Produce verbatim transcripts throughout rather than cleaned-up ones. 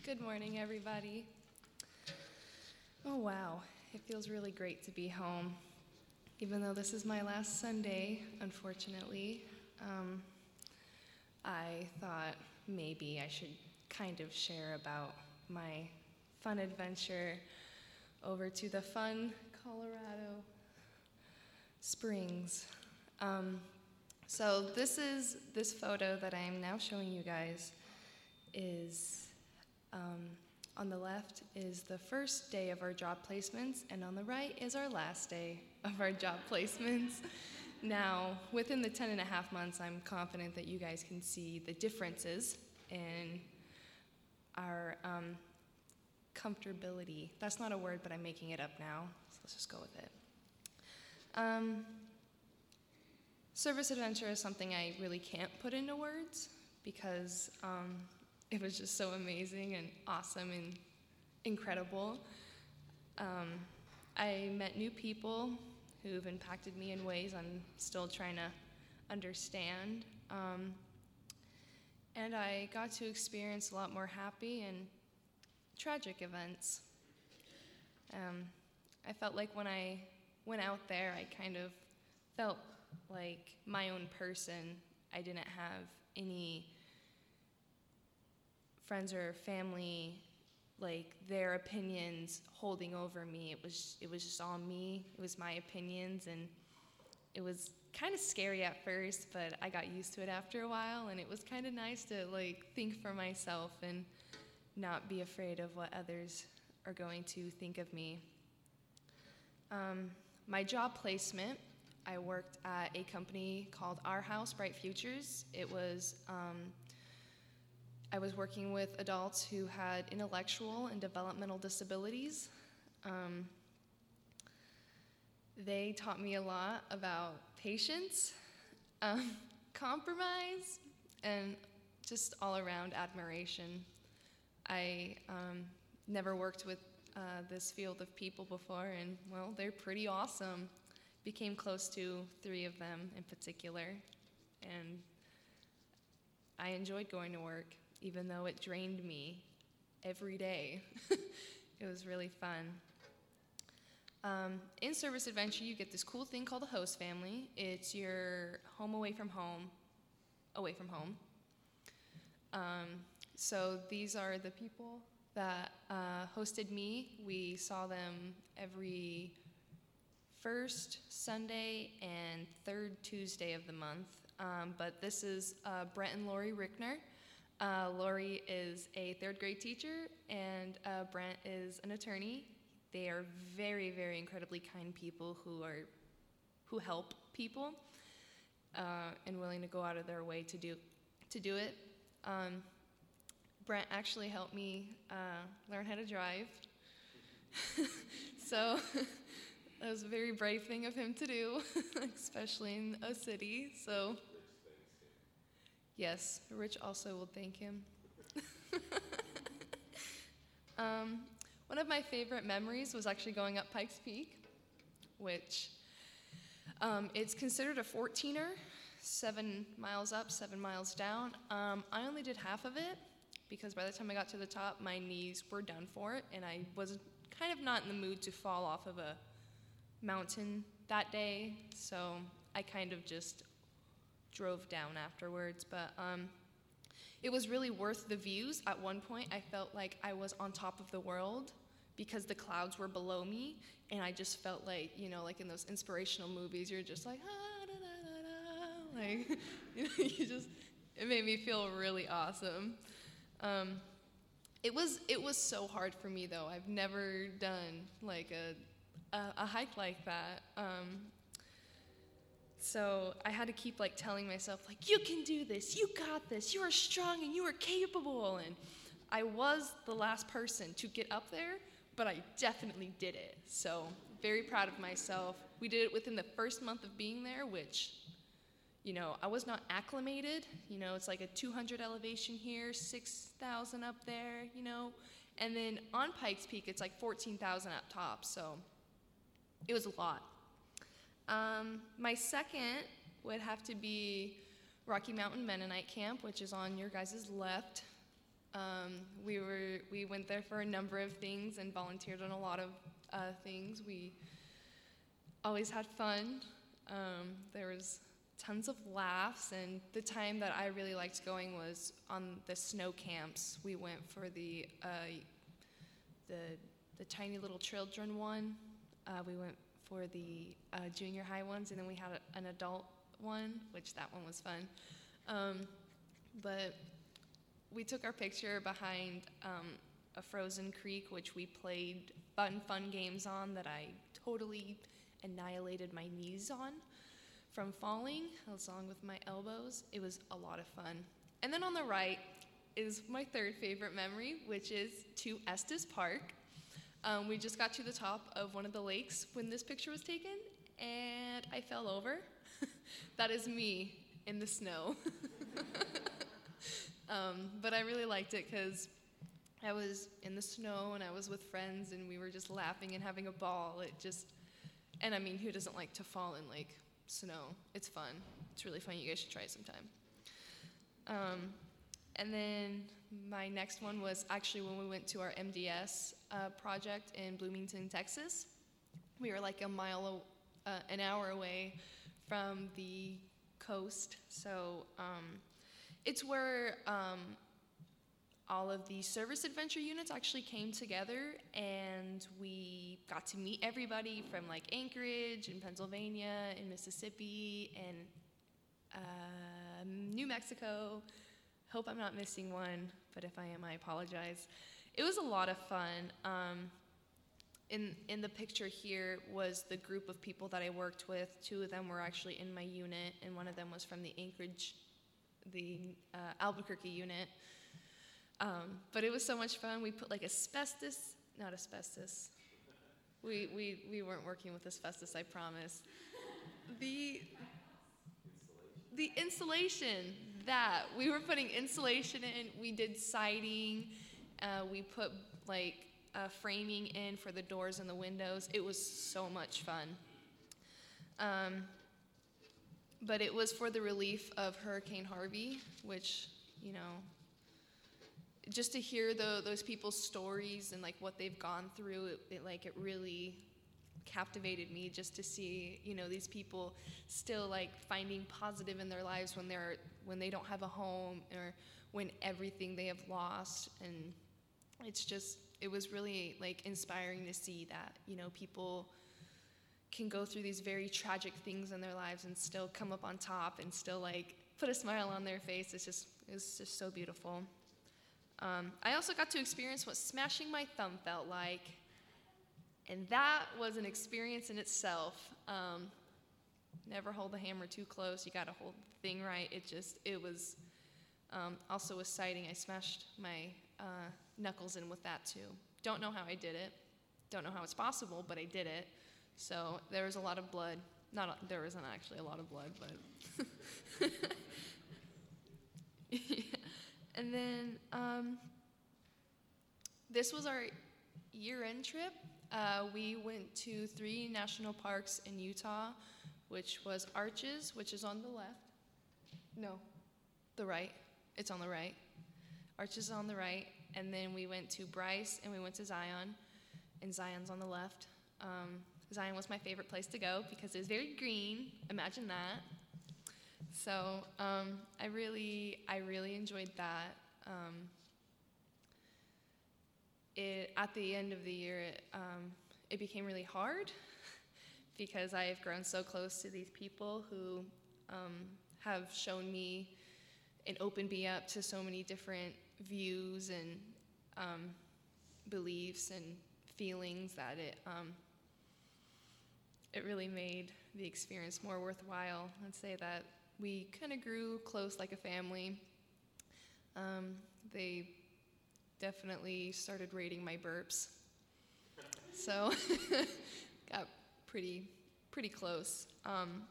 Good morning, everybody. Oh, wow. It feels really great to be home. Even though this is my last Sunday, unfortunately, um, I thought maybe I should kind of share about my fun adventure over to the fun Colorado Springs. Um, so this is, this photo that I am now showing you guys is Um, on the left is the first day of our job placements, and on the right is our last day of our job placements. Now, within the ten and a half months, I'm confident that you guys can see the differences in our um, comfortability. That's not a word, but I'm making it up now, so let's just go with it. Um, service adventure is something I really can't put into words because um, it was just so amazing and awesome and incredible. Um, I met new people who've impacted me in ways I'm still trying to understand. Um, and I got to experience a lot more happy and tragic events. Um, I felt like when I went out there, I kind of felt like my own person. I didn't have any friends or family, like their opinions holding over me. It was it was just all me. It was my opinions, and it was kind of scary at first, but I got used to it after a while, and it was kind of nice to like think for myself and not be afraid of what others are going to think of me. Um, my job placement, I worked at a company called Our House Bright Futures. It was um, I was working with adults who had intellectual and developmental disabilities. Um, they taught me a lot about patience, um, compromise, and just all around admiration. I um, never worked with uh, this field of people before, and well, they're pretty awesome. Became close to three of them in particular, and I enjoyed going to work, even though it drained me every day. It was really fun. Um, in Service Adventure, you get this cool thing called a host family. It's your home away from home, away from home. Um, so these are the people that uh, hosted me. We saw them every first Sunday and third Tuesday of the month. Um, but this is uh, Brent and Lori Rickner. Uh, Lori is a third grade teacher, and uh, Brent is an attorney. They are very, very incredibly kind people who are who help people uh, and willing to go out of their way to do to do it. Um, Brent actually helped me uh, learn how to drive, so that was a very brave thing of him to do, especially in a city. So. Yes, Rich also will thank him. um, one of my favorite memories was actually going up Pikes Peak, which um, it's considered a fourteener, seven miles up, seven miles down. Um, I only did half of it because by the time I got to the top, my knees were done for it, and I was kind of not in the mood to fall off of a mountain that day, so I kind of just drove down afterwards, but um, it was really worth the views. At one point, I felt like I was on top of the world because the clouds were below me, and I just felt like, you know, like in those inspirational movies, you're just like, ah, da, da, da, da. Like, you know, you just, it made me feel really awesome. Um, it was, it was so hard for me, though. I've never done, like, a, a, a hike like that. Um, So I had to keep like telling myself, like, you can do this, you got this, you are strong and you are capable. And I was the last person to get up there, but I definitely did it. So very proud of myself. We did it within the first month of being there, which, you know, I was not acclimated. You know, it's like a two hundred elevation here, six thousand up there, you know. And then on Pikes Peak, it's like fourteen thousand up top. So it was a lot. Um, my second would have to be Rocky Mountain Mennonite Camp, which is on your guys' left. Um, we were we went there for a number of things and volunteered on a lot of uh, things. We always had fun. Um, there was tons of laughs, and the time that I really liked going was on the snow camps. We went for the uh, the the tiny little children one. Uh, we went for the uh, junior high ones, and then we had a, an adult one, which that one was fun. Um, but we took our picture behind um, a frozen creek, which we played fun, fun games on that I totally annihilated my knees on from falling, along with my elbows. It was a lot of fun. And then on the right is my third favorite memory, which is to Estes Park. Um, we just got to the top of one of the lakes when this picture was taken, and I fell over. That is me in the snow. um, but I really liked it because I was in the snow and I was with friends and we were just laughing and having a ball. It just, and I mean, who doesn't like to fall in like snow? It's fun. It's really fun. You guys should try it sometime. Um, and then my next one was actually when we went to our M D S uh, project in Bloomington, Texas. We were like a mile, uh, an hour away from the coast. So um, it's where um, all of the service adventure units actually came together, and we got to meet everybody from like Anchorage and Pennsylvania and Mississippi and uh, New Mexico. Hope I'm not missing one, but if I am, I apologize. It was a lot of fun. Um, in in the picture here was the group of people that I worked with. Two of them were actually in my unit, and one of them was from the Anchorage, the uh, Albuquerque unit. Um, but it was so much fun. We put like asbestos, not asbestos. We we we weren't working with asbestos, I promise. The the insulation, that we were putting insulation in. We did siding. Uh, we put like uh, framing in for the doors and the windows. It was so much fun. Um, but it was for the relief of Hurricane Harvey, which, you know, just to hear the, those people's stories and like what they've gone through, it, it like it really captivated me just to see, you know, these people still like finding positive in their lives when they're when they don't have a home or when everything they have lost. And it's just, it was really like inspiring to see that, you know, people can go through these very tragic things in their lives and still come up on top and still like put a smile on their face. It's just, it's just so beautiful. Um, I also got to experience what smashing my thumb felt like. And that was an experience in itself. Um, never hold the hammer too close. You got to hold the thing right. It just, it was um, also with sighting. I smashed my uh, knuckles in with that too. Don't know how I did it. Don't know how it's possible, but I did it. So there was a lot of blood. Not a, there wasn't actually a lot of blood, but. Yeah. And then um, this was our year-end trip. Uh, we went to three national parks in Utah, which was Arches, which is on the left. No, the right. It's on the right. Arches is on the right. And then we went to Bryce, and we went to Zion, and Zion's on the left. Um, Zion was my favorite place to go because it was very green. Imagine that. So um, I really, I really enjoyed that. Um, It, at the end of the year, it, um, it became really hard because I have grown so close to these people who um, have shown me and opened me up to so many different views and um, beliefs and feelings that it um, it really made the experience more worthwhile. I'd say that we kind of grew close like a family. Um, they definitely started rating my burps. So got pretty pretty close. Um,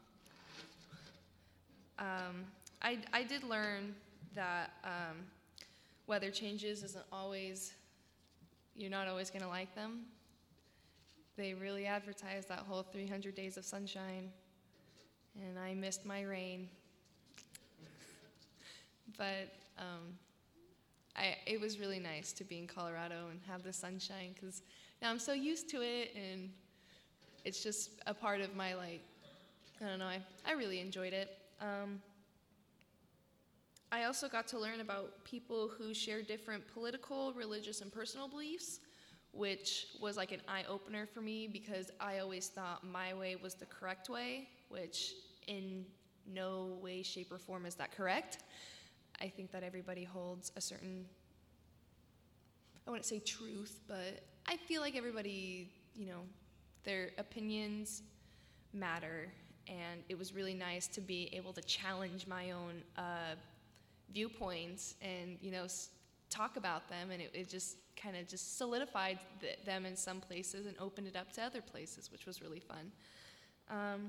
um, I, I did learn that um, weather changes isn't always, you're not always going to like them. They really advertised that whole three hundred days of sunshine, and I missed my rain. But um, I, it was really nice to be in Colorado and have the sunshine because now I'm so used to it, and it's just a part of my, like, I don't know, I, I really enjoyed it. Um, I also got to learn about people who share different political, religious, and personal beliefs, which was like an eye-opener for me because I always thought my way was the correct way, which in no way, shape, or form is that correct. I think that everybody holds a certain, I wouldn't say truth, but I feel like everybody, you know, their opinions matter, and it was really nice to be able to challenge my own uh, viewpoints and, you know, s- talk about them, and it, it just kind of just solidified th- them in some places and opened it up to other places, which was really fun. Um,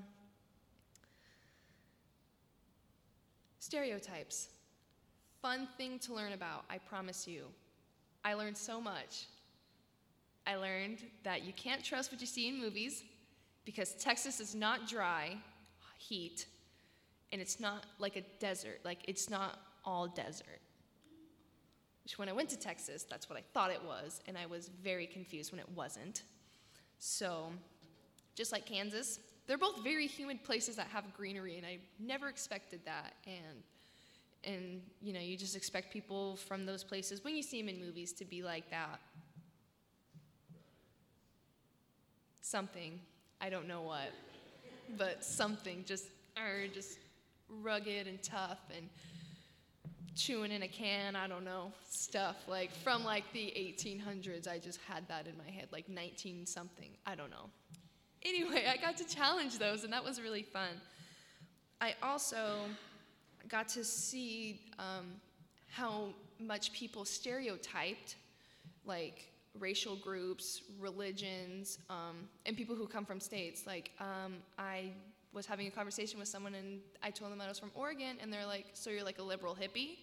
stereotypes. Fun thing to learn about, I promise you. I learned so much. I learned that you can't trust what you see in movies because Texas is not dry heat, and it's not like a desert. Like, it's not all desert. Which when I went to Texas, that's what I thought it was, and I was very confused when it wasn't. So, just like Kansas, they're both very humid places that have greenery, and I never expected that. And and you know, you just expect people from those places, when you see them in movies, to be like that. Something, I don't know what, but something just, er, just rugged and tough and chewing in a can, I don't know, stuff like from like the eighteen hundreds. I just had that in my head, like nineteen something, I don't know. Anyway, I got to challenge those, and that was really fun. I also got to see um, how much people stereotyped, like racial groups, religions, um, and people who come from states. Like, um, I was having a conversation with someone, and I told them I was from Oregon, and they're like, so you're like a liberal hippie?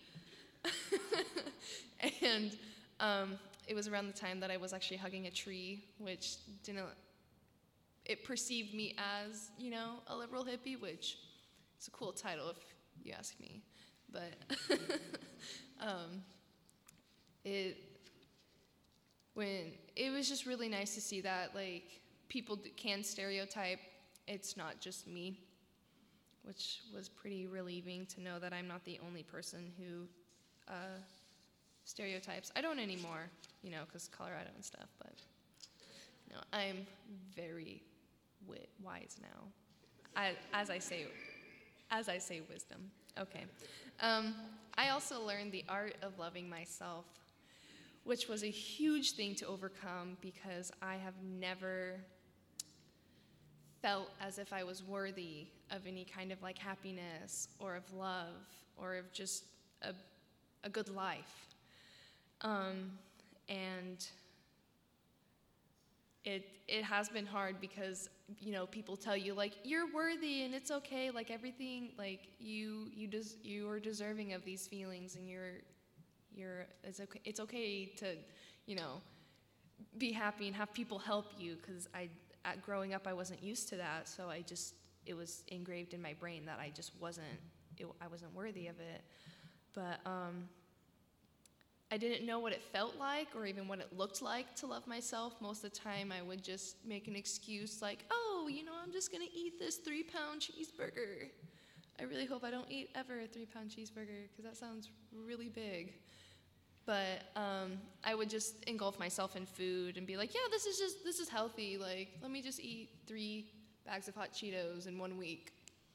And um, it was around the time that I was actually hugging a tree, which didn't, it perceived me as, you know, a liberal hippie, which is a cool title if you ask me. But um, it, when, it was just really nice to see that, like, people d- can stereotype. It's not just me, which was pretty relieving to know that I'm not the only person who uh, stereotypes. I don't anymore, you know, because Colorado and stuff, but no, I'm very wi- wise now. I, as I say, as I say wisdom. Okay. Um, I also learned the art of loving myself, which was a huge thing to overcome because I have never felt as if I was worthy of any kind of like happiness or of love or of just a, a good life. Um, and it it has been hard because, you know, people tell you like you're worthy and it's okay, like everything, like you you des- you are deserving of these feelings, and you're you're it's okay it's okay to, you know, be happy and have people help you, because I at growing up I wasn't used to that, so I just it was engraved in my brain that I just wasn't it, I wasn't worthy of it. But um I didn't know what it felt like or even what it looked like to love myself. Most of the time I would just make an excuse like, oh, you know, I'm just gonna eat this three pound cheeseburger. I really hope I don't eat ever a three pound cheeseburger because that sounds really big. But um, I would just engulf myself in food and be like, yeah, this is just, this is healthy. Like, let me just eat three bags of hot Cheetos in one week.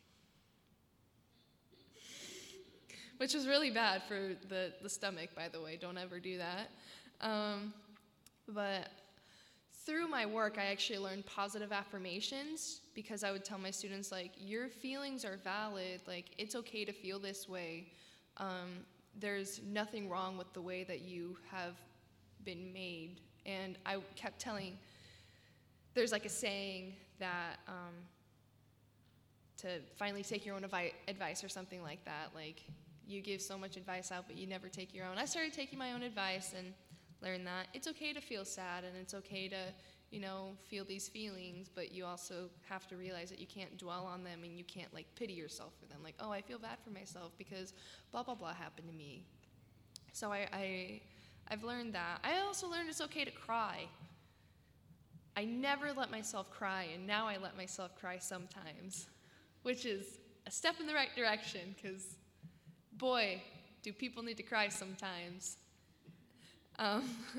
Which was really bad for the, the stomach, by the way. Don't ever do that. Um, but through my work, I actually learned positive affirmations because I would tell my students, like, your feelings are valid. Like, it's okay to feel this way. Um, there's nothing wrong with the way that you have been made. And I kept telling, there's like a saying that um, to finally take your own avi- advice or something like that. Like, you give so much advice out, but you never take your own. I started taking my own advice and learned that it's okay to feel sad, and it's okay to, you know, feel these feelings, but you also have to realize that you can't dwell on them, and you can't, like, pity yourself for them. Like, oh, I feel bad for myself because blah, blah, blah happened to me. So I, I, I've learned that. I also learned it's okay to cry. I never let myself cry, and now I let myself cry sometimes, which is a step in the right direction, because, boy, do people need to cry sometimes. Um,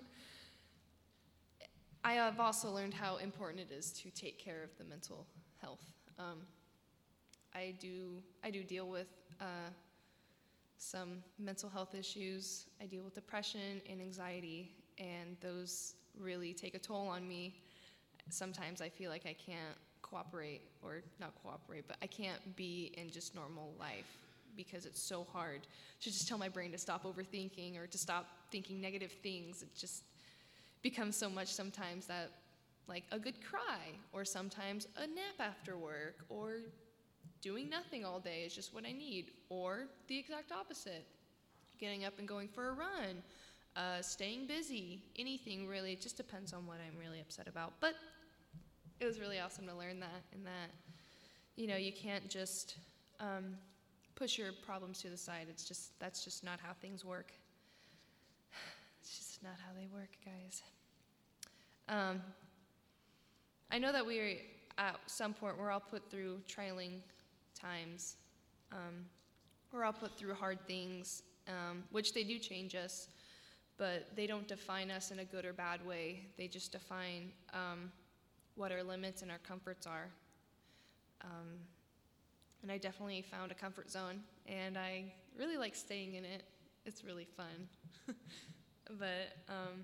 I have also learned how important it is to take care of the mental health. Um, I do I do deal with uh, some mental health issues. I deal with depression and anxiety, and those really take a toll on me. Sometimes I feel like I can't cooperate, or not cooperate, but I can't be in just normal life because it's so hard to just tell my brain to stop overthinking or to stop thinking negative things. It just becomes so much sometimes that, like, a good cry, or sometimes a nap after work, or doing nothing all day is just what I need, or the exact opposite, getting up and going for a run, uh, staying busy, anything really. It just depends on what I'm really upset about. But it was really awesome to learn that, and that, you know, you can't just um, push your problems to the side. It's just, that's just not how things work. It's just not how they work, guys. Um, I know that we, at some point, we're all put through trialing times. Um, we're all put through hard things, um, which they do change us, but they don't define us in a good or bad way. They just define um, what our limits and our comforts are. Um, and I definitely found a comfort zone, and I really like staying in it. It's really fun. But um,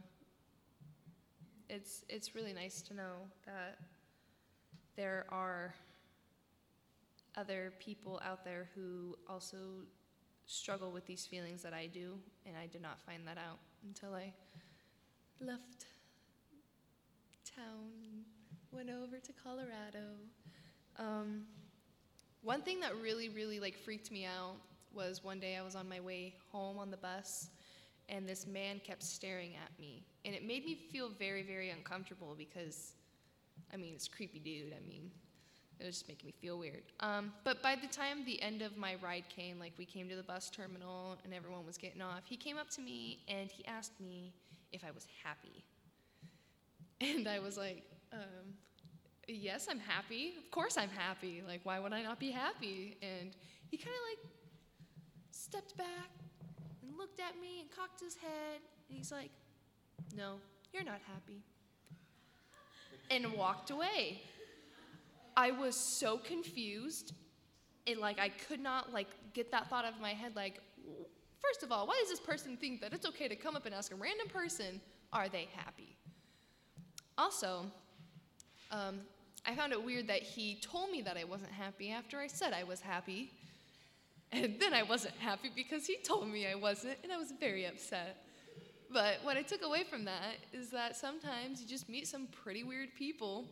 it's it's really nice to know that there are other people out there who also struggle with these feelings that I do, and I did not find that out until I left town and went over to Colorado. Um, one thing that really, really like freaked me out was one day I was on my way home on the bus, and this man kept staring at me, and it made me feel very, very uncomfortable because, I mean, it's a creepy dude. I mean, it was just making me feel weird. Um, but by the time the end of my ride came, like we came to the bus terminal and everyone was getting off, he came up to me and he asked me if I was happy. And I was like, um, yes, I'm happy. Of course I'm happy. Like, why would I not be happy? And he kind of like stepped back and looked at me and cocked his head. And he's like, no, you're not happy. And walked away. I was so confused, and like I could not like get that thought out of my head. Like, first of all, why does this person think that it's okay to come up and ask a random person, are they happy? Also, um, I found it weird that he told me that I wasn't happy after I said I was happy, and then I wasn't happy because he told me I wasn't, and I was very upset. But what I took away from that is that sometimes you just meet some pretty weird people,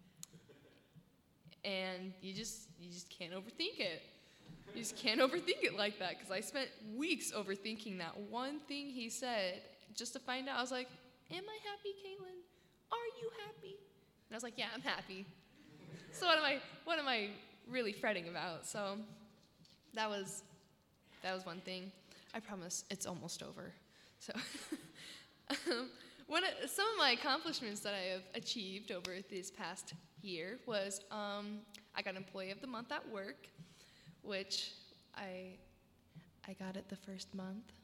and you just you just can't overthink it. You just can't overthink it like that, because I spent weeks overthinking that one thing he said just to find out. I was like, am I happy, Caitlin? Are you happy? And I was like, yeah, I'm happy. So what am I what am I really fretting about? So that was that was one thing. I promise it's almost over. So um, one of, some of my accomplishments that I have achieved over this past year was um, I got Employee of the Month at work, which I I got it the first month,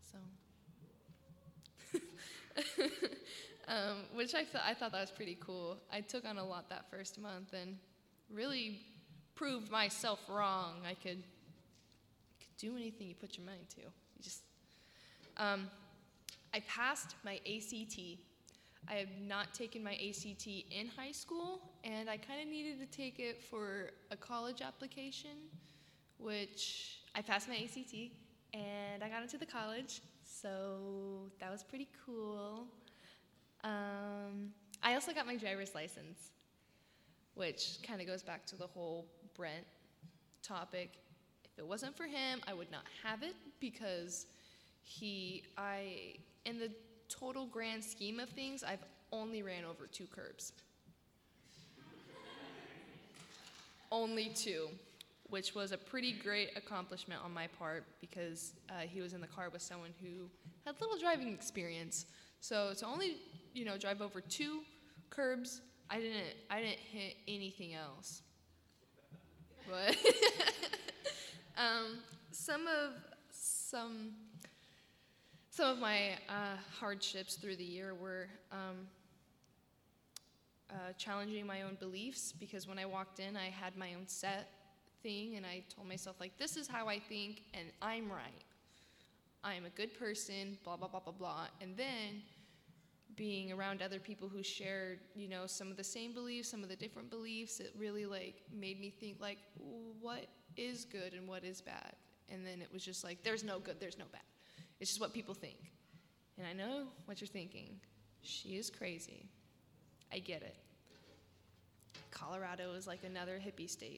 so um, which I thought I thought that was pretty cool. I took on a lot that first month and really proved myself wrong. I could I could do anything you put your mind to. You just um, I passed my A C T. I have not taken my A C T in high school, and I kind of needed to take it for a college application, which I passed my A C T, and I got into the college, so that was pretty cool. Um, I also got my driver's license, which kind of goes back to the whole Brent topic. If it wasn't for him, I would not have it, because he, I, in the total grand scheme of things, I've only ran over two curbs. Only two. which was a pretty great accomplishment on my part because uh, he was in the car with someone who had little driving experience. So to only, you know, drive over two curbs, I didn't, I didn't hit anything else. But um, some of some some of my uh, hardships through the year were um, uh, challenging my own beliefs, because when I walked in, I had my own set thing, and I told myself, like, this is how I think, and I'm right. I am a good person, blah, blah, blah, blah, blah. And then being around other people who shared, you know, some of the same beliefs, some of the different beliefs, it really, like, made me think, like, what is good and what is bad? And then it was just like, there's no good, there's no bad. It's just what people think. And I know what you're thinking. She is crazy. I get it. Colorado is like another hippie state.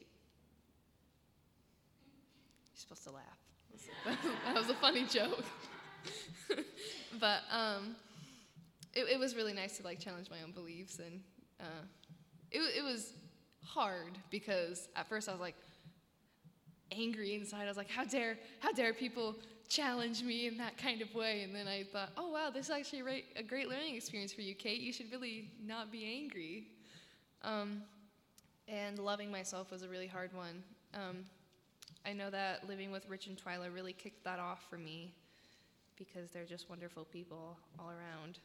You're supposed to laugh. That was a funny joke. But um, it, it was really nice to like challenge my own beliefs, and uh, it, it was hard because at first I was like angry inside. I was like, how dare, how dare people challenge me in that kind of way? And then I thought, oh wow, this is actually a, re- a great learning experience for you, Kate. You should really not be angry. Um, and loving myself was a really hard one. Um, I know that living with Rich and Twyla really kicked that off for me, because they're just wonderful people all around.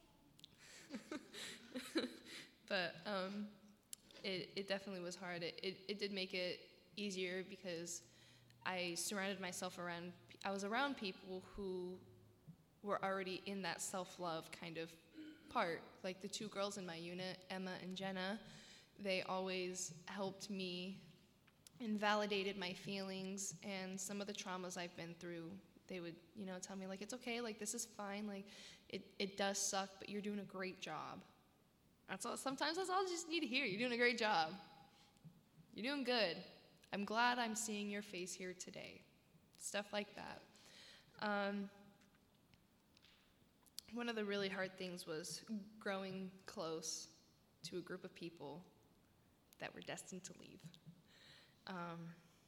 But um, it, it definitely was hard. It, it, it did make it easier because I surrounded myself around, I was around people who were already in that self-love kind of part. Like the two girls in my unit, Emma and Jenna, they always helped me and validated my feelings and some of the traumas I've been through. They would, you know, tell me, like, it's okay, like, this is fine, like, it, it does suck, but you're doing a great job. That's all, sometimes that's all you just need to hear. You're doing a great job. You're doing good. I'm glad I'm seeing your face here today. Stuff like that. Um, one of the really hard things was growing close to a group of people that were destined to leave. Um,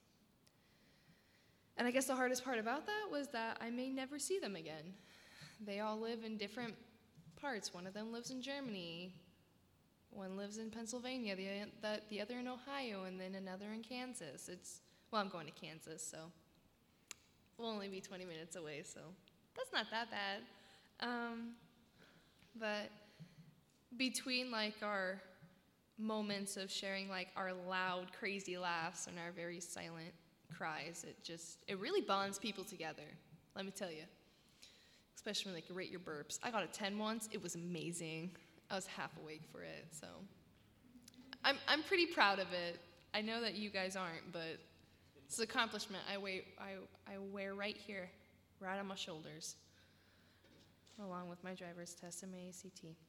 and I guess the hardest part about that was that I may never see them again. They all live in different parts. One of them lives in Germany. One lives in Pennsylvania, the, the, the other in Ohio, and then another in Kansas. It's, well, I'm going to Kansas, so we'll only be twenty minutes away, so that's not that bad. Um, but between, like, our moments of sharing, like, our loud, crazy laughs and our very silent cries, it just, it really bonds people together, let me tell you. Especially when they can rate your burps. I got a ten once. It was amazing. I was half awake for it, so I'm I'm pretty proud of it. I know that you guys aren't, but it's an accomplishment I wear, I, I wear right here, right on my shoulders, along with my driver's test and my A C T.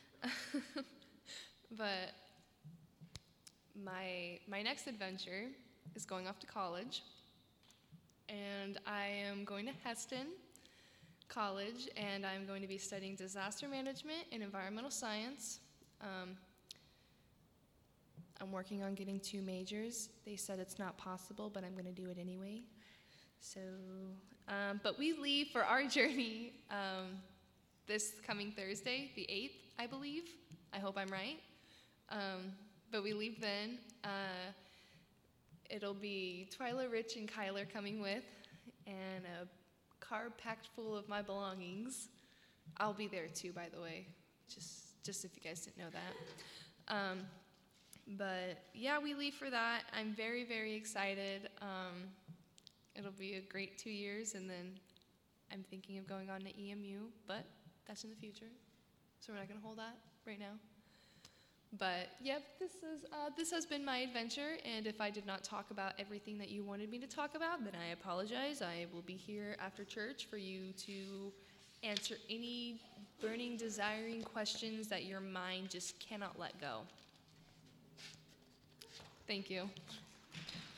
But my my next adventure is going off to college, and I am going to Heston College, and I'm going to be studying disaster management and environmental science. Um, I'm working on getting two majors. They said it's not possible, but I'm going to do it anyway. So, um, but we leave for our journey um, this coming Thursday, the eighth, I believe. I hope I'm right. Um, but we leave then. Uh, it'll be Twyla, Rich, and Kyler coming with, and a car packed full of my belongings. I'll be there too, by the way, just just if you guys didn't know that. Um, but yeah, we leave for that. I'm very, very excited. Um, it'll be a great two years, and then I'm thinking of going on to E M U, but that's in the future, so we're not going to hold that right now. But yep, this is uh, this has been my adventure, and if I did not talk about everything that you wanted me to talk about, then I apologize. I will be here after church for you to answer any burning, desiring questions that your mind just cannot let go. Thank you.